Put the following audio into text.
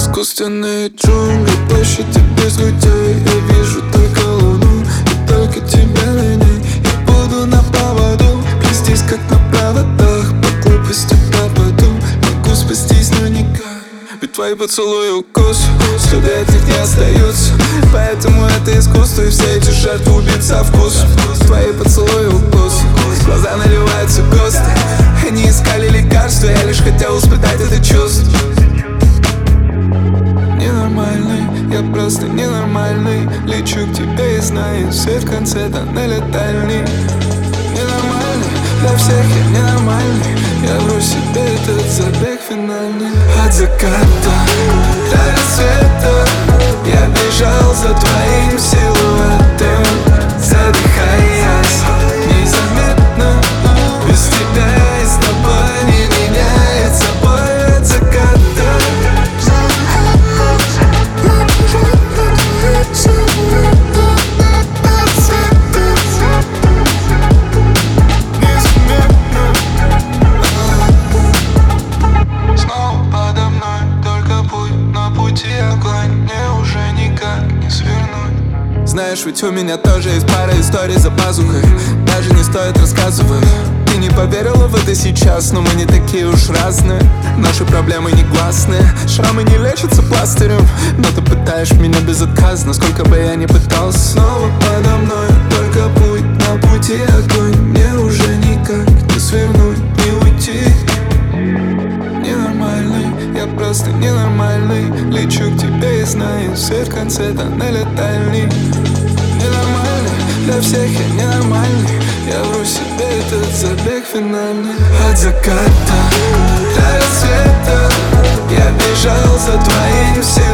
Искусственные джунгли, площади без людей. Я вижу только луну и только тебя на ней. Я буду на поводу, плестись как на проводах. По глупости пропаду, могу спастись, но никак. Ведь твои поцелуи укус, следы от них не остаются. Поэтому это искусство, и все эти жертвы убит со вкусом. Твои поцелуи укус, глаза наливаются густо. Они искали лекарства, я лишь хотел испытать это чувство. Ненормальный, я просто ненормальный. Лечу к тебе и знаю, свет в конце тоннеля дальний. Ненормальный, для всех я ненормальный. Я вру себе, этот забег финальный. От заката до рассвета я бежал за твоим силуэтом, задыхаясь незаметно. Без тебя и с тобой не меняется боль. От заката снова подо мной, только путь на пути огонь. Мне уже никак не свернуть. Знаешь, ведь у меня тоже есть пара историй за пазухой. Даже не стоит рассказывать. Ты не поверила в это сейчас, но мы не такие уж разные. Наши проблемы негласные, шрамы не лечатся пластырем. Но ты пытаешь меня безотказно, сколько бы я ни пытался. Снова подо мной, только путь на пути огонь. Мне уже никак не свернуть, не уйти. Ненормальный, я просто ненормальный. Лечу к тебе и знаю, свет в конце тоннеля дальний. Ненормальный, для всех я ненормальный. Я вру себе, этот забег финальный. От заката до рассвета я бежал за твоим силуэтом,